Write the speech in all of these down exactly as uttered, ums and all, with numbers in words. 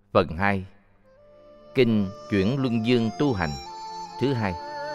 Phần hai. Kinh Chuyển Luân Dương tu hành thứ hai.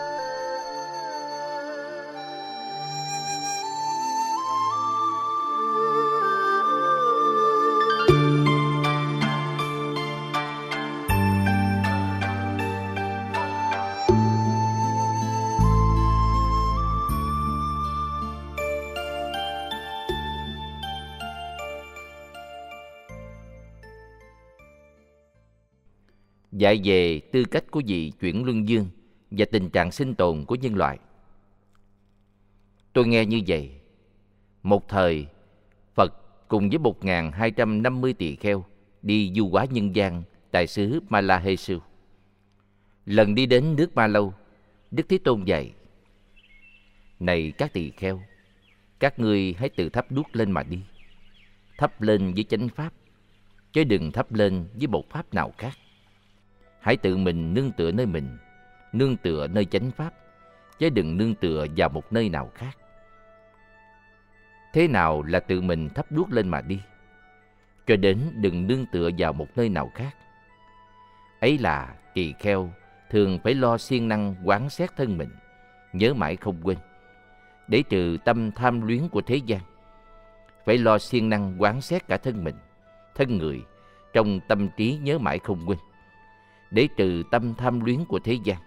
Dạy về tư cách của vị chuyển luân dương và tình trạng sinh tồn của nhân loại. Tôi nghe như vậy. Một thời, Phật cùng với một nghìn hai trăm năm mươi tỳ kheo đi du hóa nhân gian tại xứ Malaheshu. Lần đi đến nước Ma Lâu, Đức Thế Tôn dạy: Này các tỳ kheo, các ngươi hãy tự thắp đuốc lên mà đi. Thắp lên với chánh pháp, chứ đừng thắp lên với một pháp nào khác. Hãy tự mình nương tựa nơi mình, nương tựa nơi chánh pháp, chứ đừng nương tựa vào một nơi nào khác. Thế nào là tự mình thắp đuốc lên mà đi? Cho đến đừng nương tựa vào một nơi nào khác. Ấy là tỳ kheo thường phải lo siêng năng quán xét thân mình, nhớ mãi không quên, để trừ tâm tham luyến của thế gian. Phải lo siêng năng quán xét cả thân mình, thân người, trong tâm trí nhớ mãi không quên, để trừ tâm tham luyến của thế gian.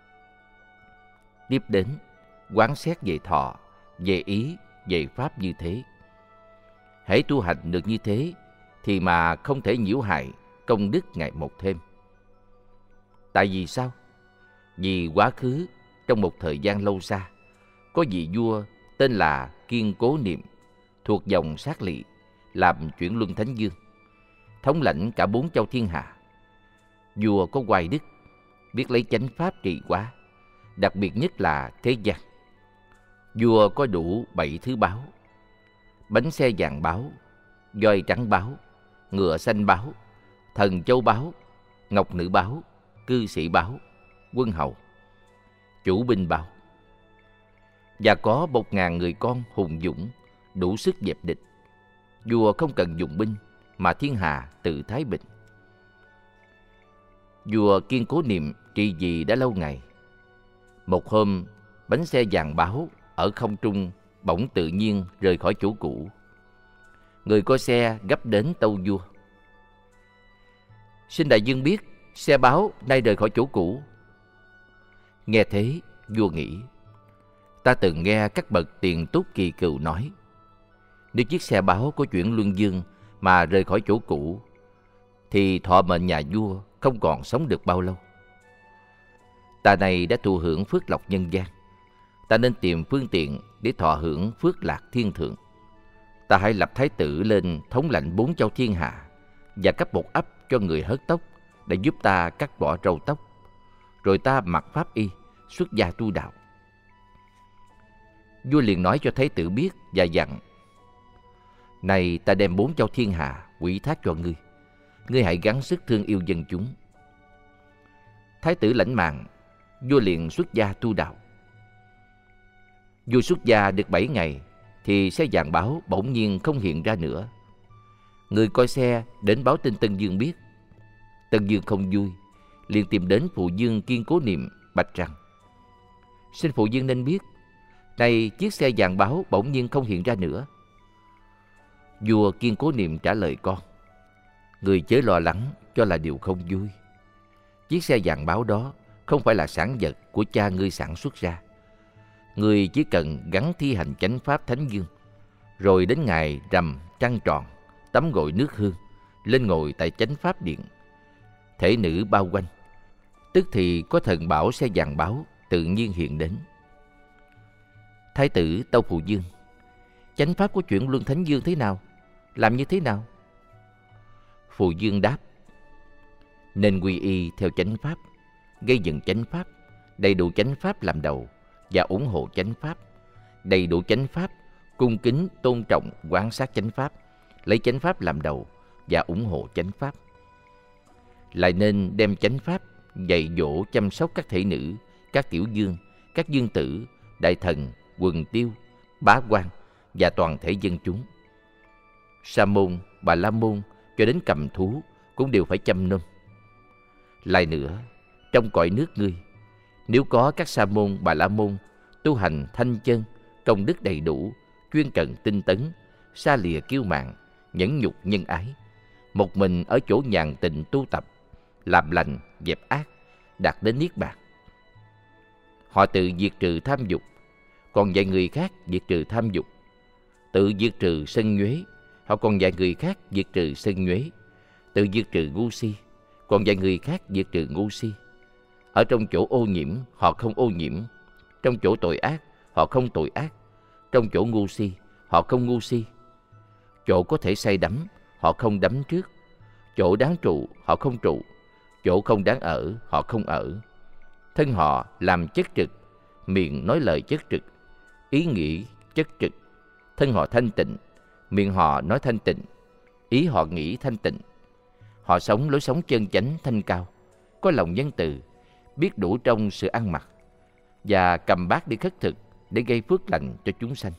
Tiếp đến, quán xét về thọ, về ý, về pháp như thế. Hãy tu hành được như thế, thì mà không thể nhiễu hại công đức ngày một thêm. Tại vì sao? Vì quá khứ, trong một thời gian lâu xa, có vị vua tên là Kiên Cố Niệm, thuộc dòng Sát Lị, làm chuyển luân thánh dương, thống lãnh cả bốn châu thiên hạ. Vua có oai đức, biết lấy chánh pháp trị quá, đặc biệt nhất là thế gian. Vua có đủ bảy thứ báu: bánh xe vàng báu, voi trắng báu, ngựa xanh báu, thần châu báu, ngọc nữ báu, cư sĩ báu, quân hầu, chủ binh báu. Và có một ngàn người con hùng dũng, đủ sức dẹp địch. Vua không cần dùng binh, mà thiên hạ tự thái bình. Vua Kiên Cố Niệm trị vì đã lâu ngày. Một hôm, bánh xe vàng báu ở không trung bỗng tự nhiên rời khỏi chỗ cũ. Người coi xe gấp đến tâu vua: Xin đại vương biết, xe báu nay rời khỏi chỗ cũ. Nghe thế, vua nghĩ: Ta từng nghe các bậc tiền túc kỳ cựu nói, nếu chiếc xe báu của chuyển luân dương mà rời khỏi chỗ cũ, thì thọ mệnh nhà vua không còn sống được bao lâu. Ta này đã thụ hưởng phước lộc nhân gian, ta nên tìm phương tiện để thọ hưởng phước lạc thiên thượng. Ta hãy lập thái tử lên thống lãnh bốn châu thiên hạ, và cấp một ấp cho người hớt tóc để giúp ta cắt bỏ râu tóc. Rồi ta mặc pháp y, xuất gia tu đạo. Vua liền nói cho thái tử biết và dặn: Này, ta đem bốn châu thiên hạ ủy thác cho ngươi, ngươi hãy gắng sức thương yêu dân chúng. Thái tử lãnh mạng, vua liền xuất gia tu đạo. Vua xuất gia được bảy ngày, thì xe vàng báu bỗng nhiên không hiện ra nữa. Người coi xe đến báo tin Tân Dương biết. Tân Dương không vui, liền tìm đến phụ vương Kiên Cố Niệm bạch rằng: Xin phụ vương nên biết, nay chiếc xe vàng báu bỗng nhiên không hiện ra nữa. Vua Kiên Cố Niệm trả lời con: Người chớ lo lắng cho là điều không vui. Chiếc xe vàng báu đó không phải là sản vật của cha ngươi sản xuất ra. Ngươi chỉ cần gắng thi hành chánh pháp thánh dương, rồi đến ngày rằm trăng tròn, tắm gội nước hương, lên ngồi tại chánh pháp điện, thể nữ bao quanh, tức thì có thần bảo xe vàng báu tự nhiên hiện đến. Thái tử tâu phụ vương: Chánh pháp của chuyển luân thánh dương thế nào? Làm như thế nào? Phụ vương đáp: Nên quy y theo chánh pháp, gây dựng chánh pháp, đầy đủ chánh pháp làm đầu và ủng hộ chánh pháp, đầy đủ chánh pháp, cung kính tôn trọng quan sát chánh pháp, lấy chánh pháp làm đầu và ủng hộ chánh pháp. Lại nên đem chánh pháp dạy dỗ chăm sóc các thể nữ, các tiểu dương, các dương tử, đại thần, quần tiêu, bá quan và toàn thể dân chúng. Sa môn, Bà La môn cho đến cầm thú cũng đều phải chăm nom. Lại nữa, trong cõi nước ngươi, nếu có các sa môn bà la môn tu hành thanh chân, công đức đầy đủ, chuyên cần tinh tấn, xa lìa kiêu mạn, nhẫn nhục nhân ái, một mình ở chỗ nhàn tịnh tu tập, làm lành dẹp ác, đạt đến niết bàn. Họ tự diệt trừ tham dục, còn dạy người khác diệt trừ tham dục. Tự diệt trừ sân nhuế, họ còn dạy người khác diệt trừ sân nhuế. Tự diệt trừ ngu si, còn dạy người khác diệt trừ ngu si. Ở trong chỗ ô nhiễm, họ không ô nhiễm. Trong chỗ tội ác, họ không tội ác. Trong chỗ ngu si, họ không ngu si. Chỗ có thể say đắm, họ không đắm trước. Chỗ đáng trụ, họ không trụ. Chỗ không đáng ở, họ không ở. Thân họ làm chất trực, miệng nói lời chất trực, ý nghĩ chất trực. Thân họ thanh tịnh, miệng họ nói thanh tịnh, ý họ nghĩ thanh tịnh. Họ sống lối sống chân chánh thanh cao, có lòng nhân từ, biết đủ trong sự ăn mặc, và cầm bát đi khất thực để gây phước lành cho chúng sanh.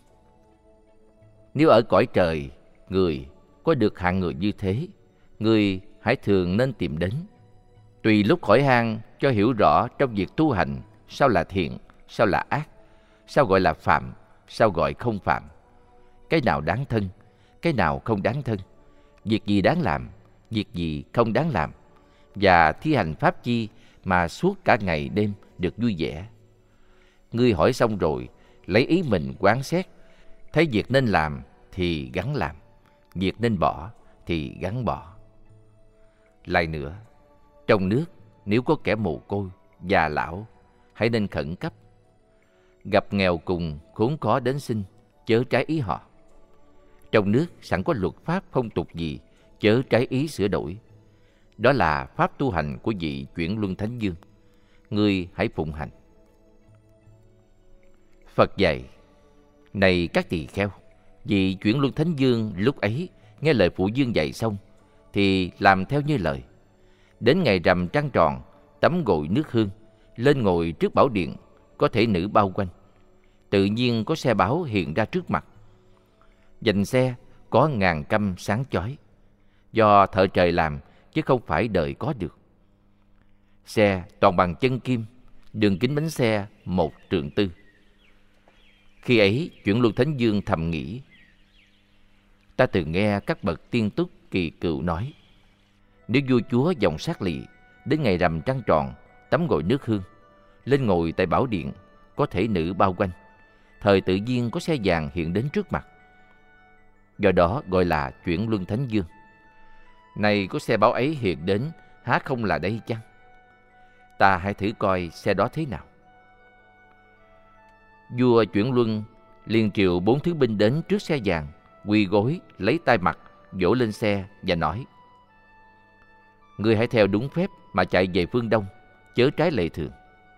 Nếu ở cõi trời, người có được hạng người như thế, người hãy thường nên tìm đến. Tùy lúc hỏi han cho hiểu rõ trong việc tu hành, sao là thiện, sao là ác, sao gọi là phạm, sao gọi không phạm, cái nào đáng thân, cái nào không đáng thân, việc gì đáng làm, việc gì không đáng làm, và thi hành pháp chi mà suốt cả ngày đêm được vui vẻ. Ngươi hỏi xong rồi, lấy ý mình quán xét, thấy việc nên làm thì gắng làm, việc nên bỏ thì gắng bỏ. Lại nữa, trong nước nếu có kẻ mồ côi, già lão, hãy nên khẩn cấp. Gặp nghèo cùng, khốn khó đến xin, chớ trái ý họ. Trong nước sẵn có luật pháp phong tục gì, chớ trái ý sửa đổi. Đó là pháp tu hành của vị Chuyển Luân Thánh Dương. Ngươi hãy phụng hành. Phật dạy: Này các tỳ kheo, vị Chuyển Luân Thánh Dương lúc ấy nghe lời Phụ Dương dạy xong thì làm theo như lời. Đến ngày rằm trăng tròn, tắm gội nước hương, lên ngồi trước bảo điện, có thể nữ bao quanh. Tự nhiên có xe báo hiện ra trước mặt. Dành xe có ngàn căm sáng chói, do thợ trời làm chứ không phải đời có được. Xe toàn bằng chân kim, đường kính bánh xe một trượng tư. Khi ấy, Chuyển Luân Thánh Dương thầm nghĩ: Ta từng nghe các bậc tiên túc kỳ cựu nói, nếu vua chúa dòng sát lị đến ngày rằm trăng tròn, tắm gội nước hương, lên ngồi tại bảo điện, có thể nữ bao quanh, thời tự nhiên có xe vàng hiện đến trước mặt. Do đó gọi là Chuyển Luân Thánh Dương. Này có xe báo ấy hiện đến, há không là đây chăng? Ta hãy thử coi xe đó thế nào. Vua Chuyển Luân liền triệu bốn thứ binh đến trước xe vàng, quỳ gối lấy tay mặt, vỗ lên xe và nói: Ngươi hãy theo đúng phép mà chạy về phương đông, chớ trái lệ thường.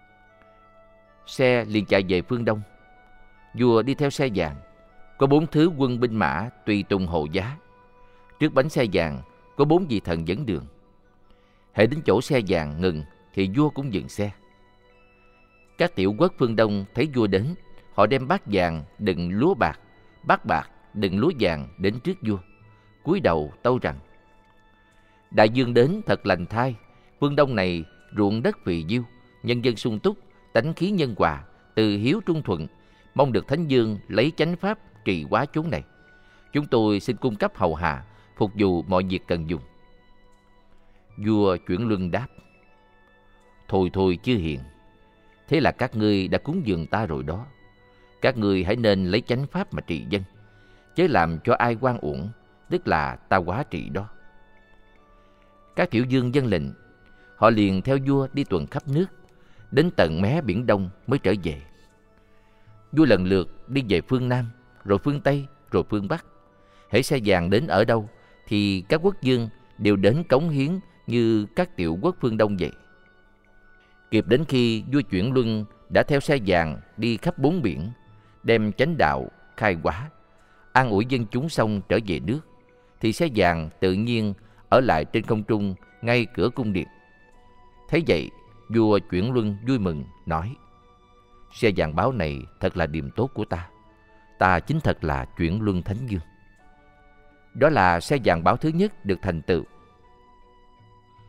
Xe liền chạy về phương đông. Vua đi theo xe vàng, có bốn thứ quân binh mã tùy tùng hộ giá. Trước bánh xe vàng có bốn vị thần dẫn đường. Hễ đến chỗ xe vàng ngừng thì vua cũng dừng xe. Các tiểu quốc phương Đông thấy vua đến, họ đem bát vàng đựng lúa bạc, bát bạc đựng lúa vàng đến trước vua, cúi đầu tâu rằng: Đại dương đến thật lành thai, phương Đông này ruộng đất phì nhiêu, nhân dân sung túc, tánh khí nhân hòa, từ hiếu trung thuận, mong được Thánh Dương lấy chánh pháp trì hóa chốn này. Chúng tôi xin cung cấp hầu hạ, phục vụ mọi việc cần dùng. Vua Chuyển Luân đáp: Thôi thôi chư hiền, thế là các ngươi đã cúng dường ta rồi đó. Các ngươi hãy nên lấy chánh pháp mà trị dân, chớ làm cho ai oan uổng, tức là ta quá trị đó. Các tiểu dương vâng lệnh, họ liền theo vua đi tuần khắp nước, đến tận mé biển Đông mới trở về. Vua lần lượt đi về phương Nam, rồi phương Tây, rồi phương Bắc. Hễ xe vàng đến ở đâu thì các quốc vương đều đến cống hiến như các tiểu quốc phương Đông vậy. Kịp đến khi vua Chuyển Luân đã theo xe vàng đi khắp bốn biển, đem chánh đạo khai hóa, an ủi dân chúng xong trở về nước, thì xe vàng tự nhiên ở lại trên không trung ngay cửa cung điện. Thấy vậy, vua Chuyển Luân vui mừng nói: Xe vàng báo này thật là điềm tốt của ta. Ta chính thật là Chuyển Luân Thánh Dương. Đó là xe vàng báo thứ nhất được thành tựu.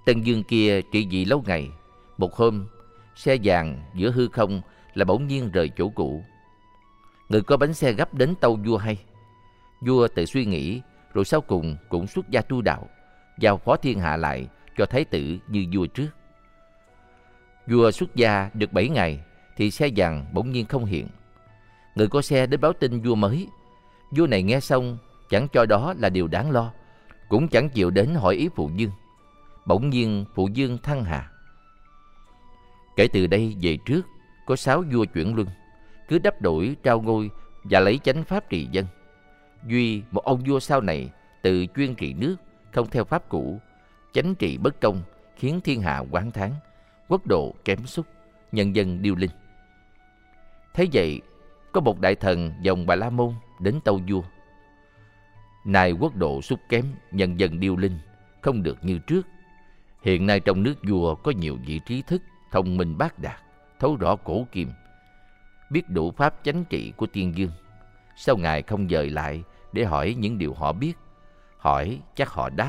Tân Dương kia trị vì lâu ngày. Một hôm, xe vàng giữa hư không là bỗng nhiên rời chỗ cũ. Người có bánh xe gấp đến tâu vua hay. Vua tự suy nghĩ, rồi sau cùng cũng xuất gia tu đạo, giao phó thiên hạ lại cho thái tử như vua trước. Vua xuất gia được bảy ngày thì xe vàng bỗng nhiên không hiện. Người có xe đến báo tin vua mới. Vua này nghe xong chẳng cho đó là điều đáng lo, cũng chẳng chịu đến hỏi ý phụ vương. Bỗng nhiên phụ vương thăng hà. Kể từ đây về trước có sáu vua chuyển luân, cứ đắp đổi trao ngôi và lấy chánh pháp trị dân. Duy một ông vua sau này tự chuyên trị nước, không theo pháp cũ, chánh trị bất công, khiến thiên hạ oán thán, quốc độ kém sút, nhân dân điêu linh. Thế vậy, có một đại thần dòng Bà La Môn đến tâu vua: nay quốc độ sút kém, nhân dân điêu linh, không được như trước. Hiện nay trong nước vua có nhiều vị trí thức, thông minh bác đạt, thấu rõ cổ kim, biết đủ pháp chánh trị của tiên dương. Sao ngài không dời lại để hỏi những điều họ biết? Hỏi chắc họ đáp.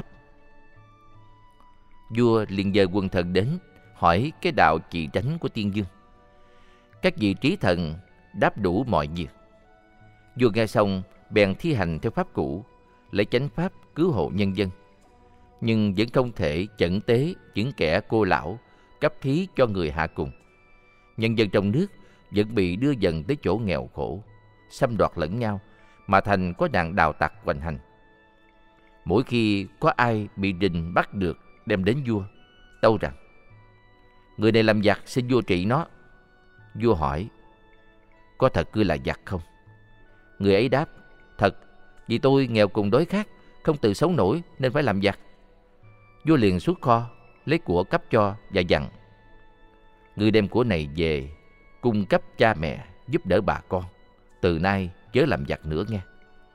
Vua liền dời quần thần đến hỏi cái đạo trị tránh của tiên dương. Các vị trí thần đáp đủ mọi việc. Vua nghe xong bèn thi hành theo pháp cũ, lấy chánh pháp cứu hộ nhân dân, nhưng vẫn không thể chẩn tế những kẻ cô lão, cấp thí cho người hạ cùng. Nhân dân trong nước vẫn bị đưa dần tới chỗ nghèo khổ, xâm đoạt lẫn nhau, mà thành có nạn đào tặc hoành hành. Mỗi khi có ai bị rình bắt được đem đến vua, tâu rằng: người này làm giặc, xin vua trị nó. Vua hỏi: có thật cứ là giặc không? Người ấy đáp: thật, vì tôi nghèo cùng đói khát, không tự sống nổi nên phải làm giặc. Vua liền xuất kho lấy của cấp cho và dặn: người đem của này về cung cấp cha mẹ, giúp đỡ bà con, từ nay chớ làm giặc nữa nghe.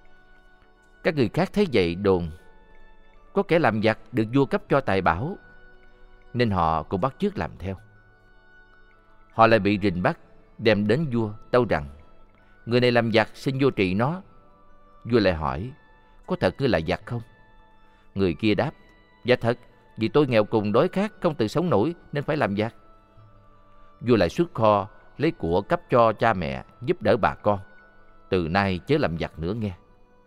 Các người khác thấy vậy đồn có kẻ làm giặc được vua cấp cho tài bảo, nên họ cũng bắt chước làm theo. Họ lại bị rình bắt đem đến vua, tâu rằng: người này làm giặc, xin vua trị nó. Vua lại hỏi: có thật ngươi là giặc không? Người kia đáp: dạ thật, vì tôi nghèo cùng đói khát, không tự sống nổi nên phải làm giặc. Vua lại xuất kho lấy của cấp cho cha mẹ, giúp đỡ bà con, từ nay chớ làm giặc nữa nghe.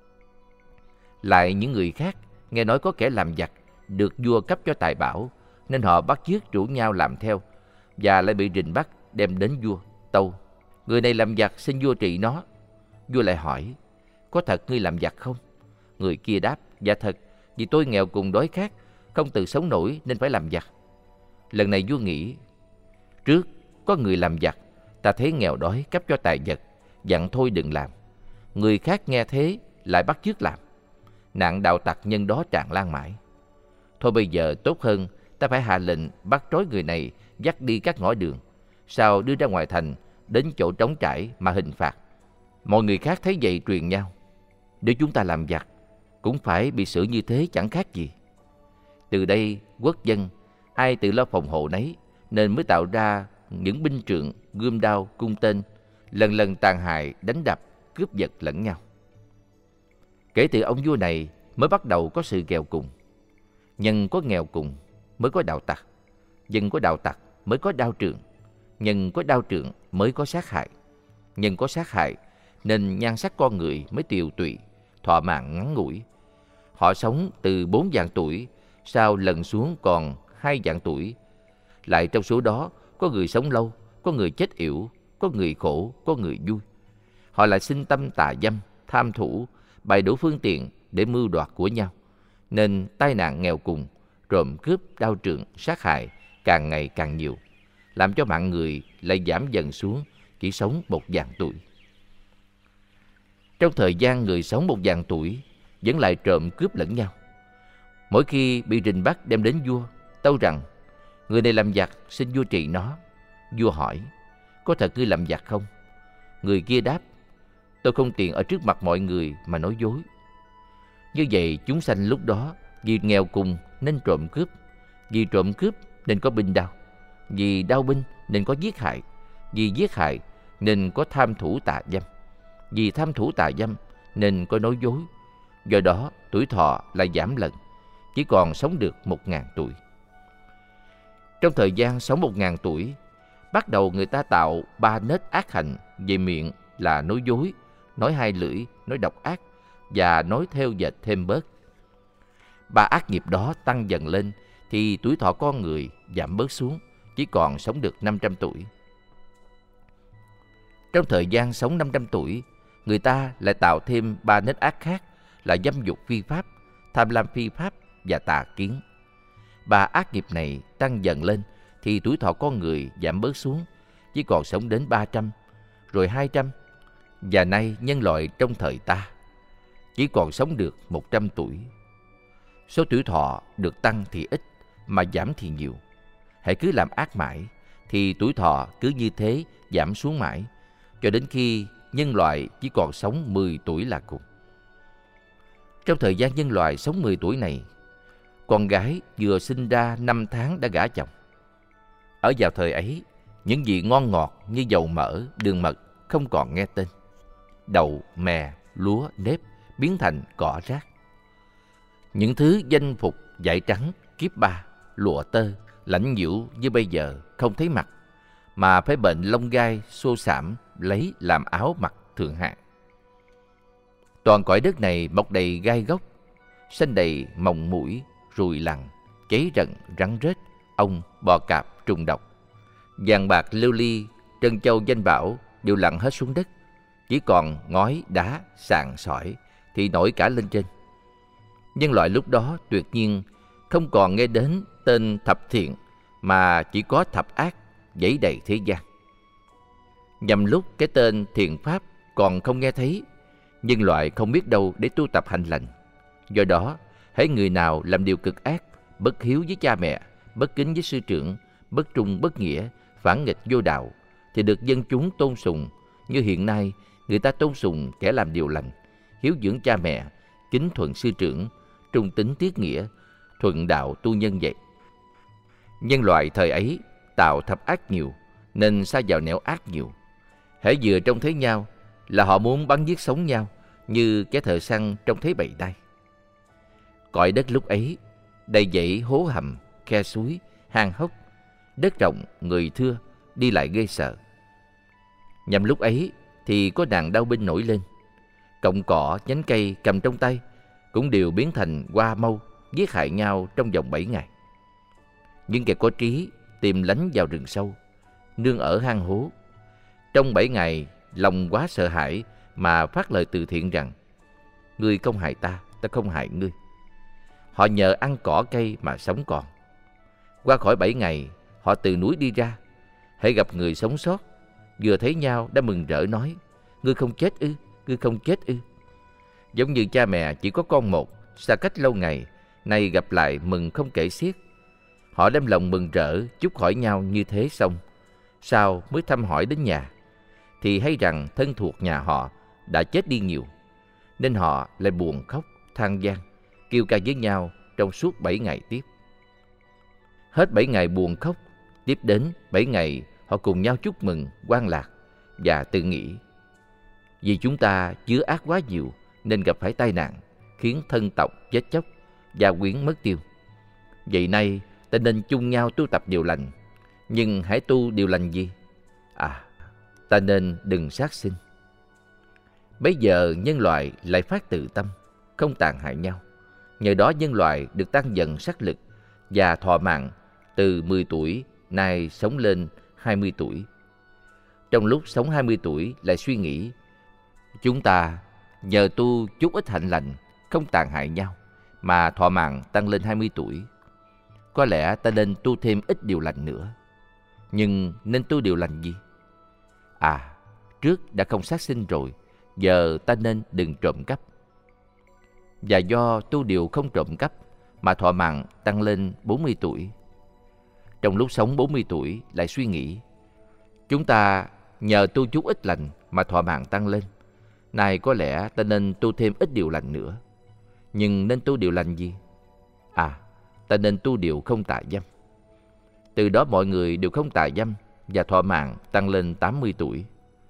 Lại những người khác nghe nói có kẻ làm giặc được vua cấp cho tài bảo, nên họ bắt chước rủ nhau làm theo, và lại bị rình bắt đem đến vua, tâu: người này làm giặc, xin vua trị nó. Vua lại hỏi: có thật ngươi làm giặc không? Người kia đáp: dạ thật, vì tôi nghèo cùng đói khát, không tự sống nổi nên phải làm giặc. Lần này vua nghĩ: trước có người làm giặc, ta thấy nghèo đói cấp cho tài vật, dặn thôi đừng làm. Người khác nghe thế lại bắt chước làm, nạn đạo tặc nhân đó tràn lan mãi. Thôi bây giờ tốt hơn ta phải hạ lệnh bắt trói người này, dắt đi các ngõ đường, sau đưa ra ngoài thành đến chỗ trống trải mà hình phạt. Mọi người khác thấy vậy truyền nhau: nếu chúng ta làm giặc cũng phải bị xử như thế chẳng khác gì. Từ đây quốc dân ai tự lo phòng hộ nấy, nên mới tạo ra những binh trượng, gươm đao, cung tên, lần lần tàn hại, đánh đập, cướp giật lẫn nhau. Kể từ ông vua này mới bắt đầu có sự nghèo cùng. Nhân có nghèo cùng mới có đạo tặc, dân có đạo tặc mới có đao trượng, nhân có đao trượng mới có sát hại, nhân có sát hại nên nhan sắc con người mới tiều tụy, thọ mạng ngắn ngủi. Họ sống từ bốn vạn tuổi, sau lần xuống còn hai vạn tuổi. Lại trong số đó có người sống lâu, có người chết yểu, có người khổ, có người vui. Họ lại sinh tâm tà dâm, tham thủ, bày đủ phương tiện để mưu đoạt của nhau, nên tai nạn nghèo cùng, trộm cướp, đao trượng, sát hại càng ngày càng nhiều, làm cho mạng người lại giảm dần xuống, chỉ sống một vạn tuổi. Trong thời gian người sống một vạn tuổi vẫn lại trộm cướp lẫn nhau. Mỗi khi bị rình bắt đem đến vua, tâu rằng: người này làm giặc, xin vua trị nó. Vua hỏi: có thật ngươi làm giặc không? Người kia đáp: tôi không tiện ở trước mặt mọi người mà nói dối. Như vậy chúng sanh lúc đó vì nghèo cùng nên trộm cướp, vì trộm cướp nên có binh đao, vì đao binh nên có giết hại, vì giết hại nên có tham thủ tà dâm, vì tham thủ tà dâm nên có nói dối. Do đó tuổi thọ lại giảm lần, chỉ còn sống được một ngàn tuổi. Trong thời gian sống một ngàn tuổi, bắt đầu người ta tạo ba nết ác hành về miệng là nói dối, nói hai lưỡi, nói độc ác và nói theo dệt thêm bớt. Ba ác nghiệp đó tăng dần lên thì tuổi thọ con người giảm bớt xuống, chỉ còn sống được năm trăm tuổi. Trong thời gian sống năm trăm tuổi, người ta lại tạo thêm ba nết ác khác là dâm dục phi pháp, tham lam phi pháp và tà kiến. Ba ác nghiệp này tăng dần lên thì tuổi thọ con người giảm bớt xuống, chỉ còn sống đến ba trăm, rồi hai trăm. Và nay nhân loại trong thời ta chỉ còn sống được một trăm tuổi. Số tuổi thọ được tăng thì ít mà giảm thì nhiều. Hãy cứ làm ác mãi thì tuổi thọ cứ như thế giảm xuống mãi, cho đến khi nhân loại chỉ còn sống mười tuổi là cùng. Trong thời gian nhân loại sống mười tuổi này, con gái vừa sinh ra năm tháng đã gả chồng. Ở vào thời ấy, những gì ngon ngọt như dầu mỡ, đường mật không còn nghe tên. Đậu, mè, lúa, nếp biến thành cỏ rác. Những thứ danh phục, vải trắng, kiếp ba, lụa tơ, lãnh nhiễu như bây giờ không thấy mặt, mà phải bệnh lông gai, xô xảm lấy làm áo mặc thượng hạng. Toàn cõi đất này mọc đầy gai gốc, xanh đầy mồng mũi, ruồi lằn, cháy rận, rắn rết, ong, bò cạp, trùng độc. Vàng bạc, lưu ly, trân châu, danh bảo đều lặn hết xuống đất, chỉ còn ngói, đá, sàn, sỏi thì nổi cả lên trên. Nhân loại lúc đó tuyệt nhiên không còn nghe đến tên thập thiện, mà chỉ có thập ác dẫy đầy thế gian. Nhằm lúc cái tên thiện pháp còn không nghe thấy, nhân loại không biết đâu để tu tập hành lành. Do đó, hễ người nào làm điều cực ác, bất hiếu với cha mẹ, bất kính với sư trưởng, bất trung bất nghĩa, phản nghịch vô đạo, thì được dân chúng tôn sùng. Như hiện nay, người ta tôn sùng kẻ làm điều lành, hiếu dưỡng cha mẹ, kính thuận sư trưởng, trung tín tiết nghĩa, thuận đạo tu nhân vậy. Nhân loại thời ấy tạo thập ác nhiều, nên sa vào nẻo ác nhiều. Hễ vừa trông thấy nhau là họ muốn bắn giết sống nhau, như kẻ thợ săn trông thấy bầy đay. Cõi đất lúc ấy đầy dãy hố hầm, khe suối, hang hốc, đất rộng, người thưa, đi lại ghê sợ. Nhằm lúc ấy thì có đàn đao binh nổi lên, cọng cỏ, nhánh cây cầm trong tay cũng đều biến thành hoa mâu, giết hại nhau trong vòng bảy ngày. Những kẻ có trí tìm lánh vào rừng sâu, nương ở hang hố. Trong bảy ngày, lòng quá sợ hãi mà phát lời từ thiện rằng: ngươi không hại ta, ta không hại ngươi. Họ nhờ ăn cỏ cây mà sống còn. Qua khỏi bảy ngày, họ từ núi đi ra, hễ gặp người sống sót, vừa thấy nhau đã mừng rỡ nói: ngươi không chết ư, ngươi không chết ư. Giống như cha mẹ chỉ có con một, xa cách lâu ngày, nay gặp lại mừng không kể xiết. Họ đem lòng mừng rỡ chúc hỏi nhau như thế xong, sau mới thăm hỏi đến nhà, thì hay rằng thân thuộc nhà họ đã chết đi nhiều, nên họ lại buồn khóc, than van, kêu ca với nhau trong suốt bảy ngày tiếp. Hết bảy ngày buồn khóc, tiếp đến bảy ngày họ cùng nhau chúc mừng, hoan lạc và tự nghĩ: vì chúng ta chứa ác quá nhiều nên gặp phải tai nạn, khiến thân tộc chết chóc, gia quyến mất tiêu. Vậy nay ta nên chung nhau tu tập điều lành. Nhưng hãy tu điều lành gì? À, ta nên đừng sát sinh. Bây giờ nhân loại lại phát từ tâm, không tàn hại nhau. Nhờ đó nhân loại được tăng dần sắc lực và thọ mạng, từ mười tuổi nay sống lên hai mươi tuổi. Trong lúc sống hai mươi tuổi lại suy nghĩ: chúng ta nhờ tu chút ít hạnh lành, không tàn hại nhau, mà thọ mạng tăng lên hai mươi tuổi. Có lẽ ta nên tu thêm ít điều lành nữa. Nhưng nên tu điều lành gì? À, trước đã không sát sinh rồi, giờ ta nên đừng trộm cắp. Và do tu điều không trộm cắp mà thọ mạng tăng lên bốn mươi tuổi. Trong lúc sống bốn mươi tuổi lại suy nghĩ: chúng ta nhờ tu chút ít lành mà thọ mạng tăng lên. Này có lẽ ta nên tu thêm ít điều lành nữa. Nhưng nên tu điều lành gì? À, ta nên tu điều không tà dâm. Từ đó mọi người đều không tà dâm và thọ mạng tăng lên tám mươi tuổi.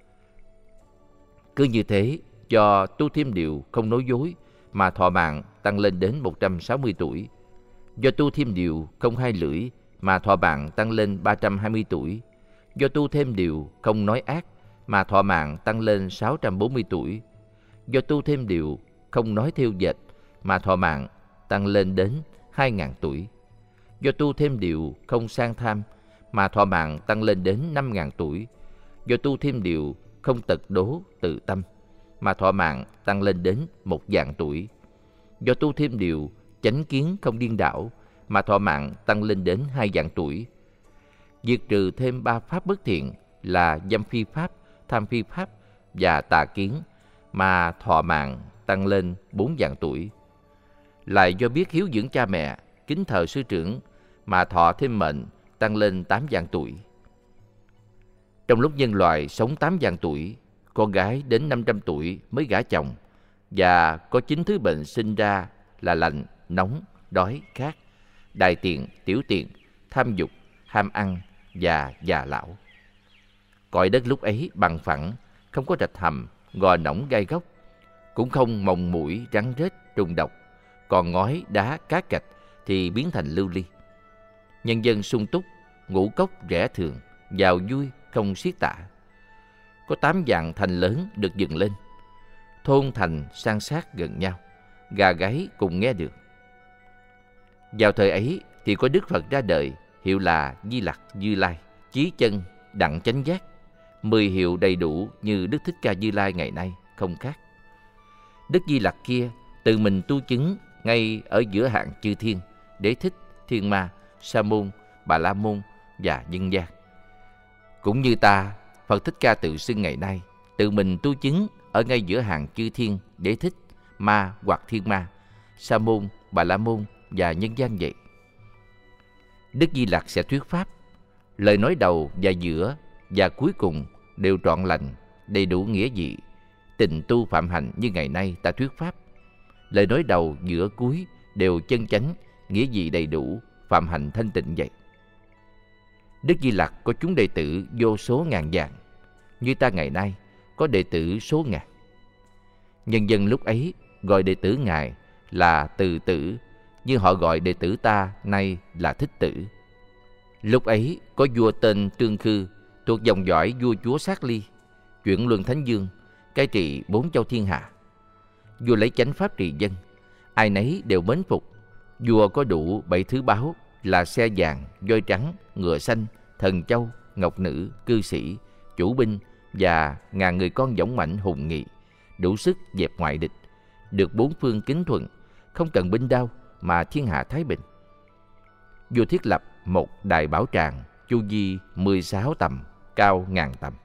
Cứ như thế, do tu thêm điều không nói dối mà thọ mạng tăng lên đến một trăm sáu mươi tuổi. Do tu thêm điều không hai lưỡi mà thọ mạng tăng lên ba trăm hai mươi tuổi. Do tu thêm điều không nói ác mà thọ mạng tăng lên sáu trăm bốn mươi tuổi. Do tu thêm điều không nói thêu dệt mà thọ mạng tăng lên đến hai nghìn tuổi. Do tu thêm điều không sang tham mà thọ mạng tăng lên đến năm nghìn tuổi. Do tu thêm điều không tật đố tự tâm mà thọ mạng tăng lên đến một vạn tuổi. Do tu thêm điều chánh kiến không điên đảo mà thọ mạng tăng lên đến hai vạn tuổi. Diệt trừ thêm ba pháp bất thiện là dâm phi pháp, tham phi pháp và tà kiến mà thọ mạng tăng lên bốn vạn tuổi. Lại do biết hiếu dưỡng cha mẹ, kính thờ sư trưởng mà thọ thêm mệnh tăng lên tám vạn tuổi. Trong lúc nhân loại sống tám vạn tuổi, con gái đến năm trăm tuổi mới gả chồng, và có chín thứ bệnh sinh ra là lạnh, nóng, đói, khát, đài tiện, tiểu tiện, tham dục, ham ăn và già lão. Cõi đất lúc ấy bằng phẳng, không có rạch hầm, gò nõng gai góc, cũng không mồng muỗi rắn rết trùng độc, còn ngói đá cát gạch thì biến thành lưu ly. Nhân dân sung túc, ngũ cốc rẻ thường, giàu vui không xiết tả. Có tám dạng thành lớn được dựng lên, thôn thành san sát gần nhau, gà gáy cùng nghe được. Vào thời ấy thì có Đức Phật ra đời, hiệu là Di Lặc Như Lai, chí chân đặng chánh giác, mười hiệu đầy đủ như Đức Thích Ca Như Lai ngày nay không khác. Đức Di Lặc kia tự mình tu chứng ngay ở giữa hạng chư thiên, Đế Thích, Thiên Ma, Sa Môn, Bà La Môn và Nhân Gian. Cũng như ta, Phật Thích Ca tự xưng ngày nay tự mình tu chứng ở ngay giữa hàng chư thiên, Đế Thích, Ma hoặc Thiên Ma, Sa Môn, Bà La Môn và Nhân Gian vậy. Đức Di Lặc sẽ thuyết pháp, lời nói đầu và giữa và cuối cùng đều trọn lành, đầy đủ nghĩa vị, tình tu phạm hạnh như ngày nay ta thuyết pháp. Lời nói đầu, giữa, cuối đều chân chánh, nghĩa vị đầy đủ, phạm hạnh thanh tịnh vậy. Đức Di Lặc có chúng đệ tử vô số ngàn vạn, như ta ngày nay có đệ tử số ngàn. Nhân dân lúc ấy gọi đệ tử Ngài là Từ Tử, như họ gọi đệ tử ta nay là Thích Tử. Lúc ấy có vua tên Trương Khư, thuộc dòng dõi vua chúa Sát Ly, chuyển luân Thánh Dương, cai trị bốn châu thiên hạ. Vua lấy chánh pháp trị dân, ai nấy đều mến phục. Vua có đủ bảy thứ báu là xe vàng, voi trắng, ngựa xanh, thần châu, ngọc nữ, cư sĩ, chủ binh và ngàn người con dũng mạnh hùng nghị, đủ sức dẹp ngoại địch, được bốn phương kính thuận, không cần binh đao mà thiên hạ thái bình. Vua thiết lập một đài bảo tràng chu vi mười sáu tầm, cao ngàn tầm,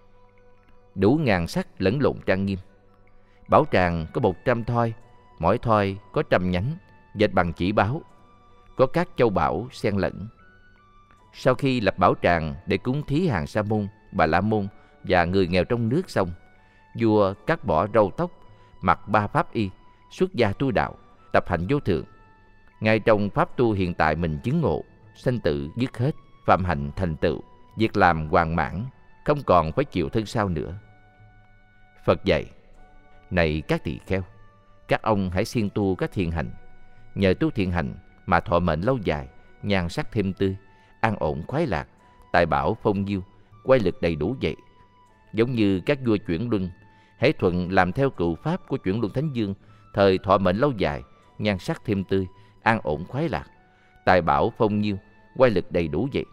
đủ ngàn sắc lẫn lộn trang nghiêm. Bảo tràng có một trăm thoi, mỗi thoi có trăm nhánh, dệt bằng chỉ báo, có các châu bảo xen lẫn. Sau khi lập bảo tràng để cúng thí hàng Sa Môn, Bà La Môn và người nghèo trong nước xong, vua cắt bỏ râu tóc, mặc ba pháp y, xuất gia tu đạo, tập hạnh vô thượng. Ngay trong pháp tu hiện tại mình chứng ngộ, sanh tử dứt hết, phạm hạnh thành tựu, việc làm hoàn mãn, không còn phải chịu thân sau nữa. Phật dạy: này các tỳ kheo, các ông hãy siêng tu các thiện hành, nhờ tu thiện hành mà thọ mệnh lâu dài, nhan sắc thêm tươi, an ổn khoái lạc, tài bảo phong nhiêu, quay lực đầy đủ vậy. Giống như các vua chuyển luân, hãy thuận làm theo cựu pháp của chuyển luân Thánh Dương, thời thọ mệnh lâu dài, nhan sắc thêm tươi, an ổn khoái lạc, tài bảo phong nhiêu, quay lực đầy đủ vậy.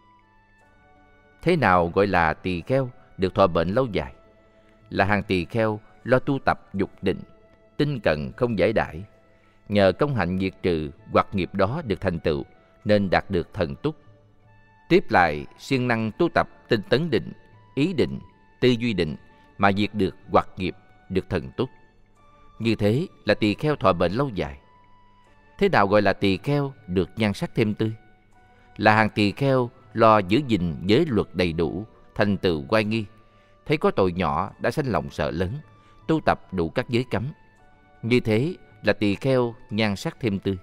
Thế nào gọi là tỳ kheo được thọ mệnh lâu dài? Là hàng tỳ kheo lo tu tập dục định, tinh cần không giải đãi, nhờ công hạnh diệt trừ hoặc nghiệp đó được thành tựu nên đạt được thần túc. Tiếp lại siêng năng tu tập tinh tấn định, ý định, tư duy định mà diệt được hoặc nghiệp được thần túc. Như thế là tỳ kheo thọ mệnh lâu dài. Thế nào gọi là tỳ kheo được nhan sắc thêm tươi? Là hàng tỳ kheo lo giữ gìn giới luật đầy đủ, thành tựu oai nghi, thấy có tội nhỏ đã sanh lòng sợ lớn, tu tập đủ các giới cấm. Như thế là tỳ kheo nhan sắc thêm tươi.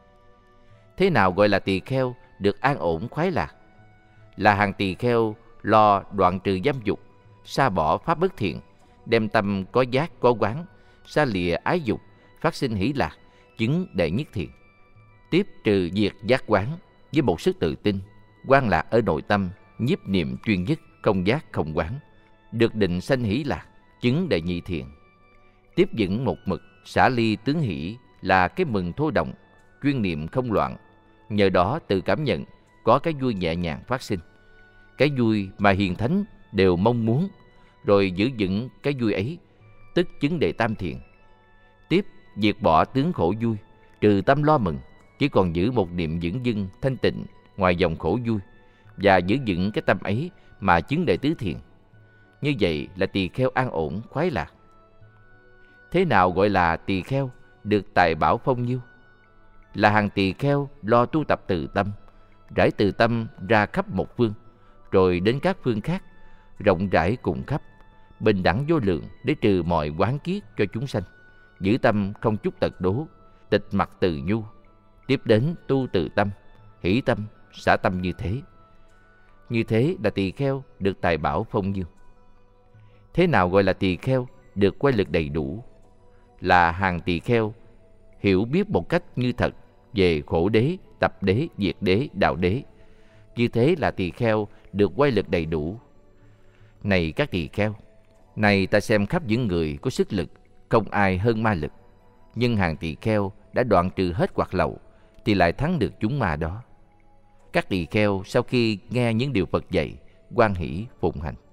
Thế nào gọi là tỳ kheo được an ổn khoái lạc? Là hàng tỳ kheo lo đoạn trừ dâm dục, sa bỏ pháp bất thiện, đem tâm có giác có quán, xa lìa ái dục, phát sinh hỷ lạc, chứng đệ nhất thiện. Tiếp trừ diệt giác quán, với một sức tự tin, quan lạc ở nội tâm, nhiếp niệm chuyên nhất, không giác không quán, được định sanh hỷ lạc, chứng đệ nhị thiền. Tiếp dẫn một mực, xả ly tướng hỷ là cái mừng thô động, chuyên niệm không loạn. Nhờ đó tự cảm nhận có cái vui nhẹ nhàng phát sinh, cái vui mà hiền thánh đều mong muốn, rồi giữ vững cái vui ấy, tức chứng đệ tam thiền. Tiếp diệt bỏ tướng khổ vui, trừ tâm lo mừng, chỉ còn giữ một niệm vững dưng thanh tịnh ngoài dòng khổ vui, và giữ vững cái tâm ấy mà chứng đệ tứ thiền. Như vậy là tỳ kheo an ổn khoái lạc. Thế nào gọi là tỳ kheo được tài bảo phong nhiêu? Là hàng tỳ kheo lo tu tập từ tâm, rải từ tâm ra khắp một phương, rồi đến các phương khác, rộng rãi cùng khắp, bình đẳng vô lượng để trừ mọi oán kiết cho chúng sanh, giữ tâm không chút tật đố, tịch mặc từ nhu. Tiếp đến tu từ tâm, hỷ tâm, xả tâm như thế. Như thế là tỳ kheo được tài bảo phong nhiêu. Thế nào gọi là tỳ kheo được quay lực đầy đủ? Là hàng tỳ kheo hiểu biết một cách như thật về khổ đế, tập đế, diệt đế, đạo đế. Như thế là tỳ kheo được quay lực đầy đủ. Này các tỳ kheo, này ta xem khắp những người có sức lực, không ai hơn ma lực. Nhưng hàng tỳ kheo đã đoạn trừ hết hoặc lậu, thì lại thắng được chúng ma đó. Các tỳ kheo sau khi nghe những điều Phật dạy, hoan hỷ phụng hành.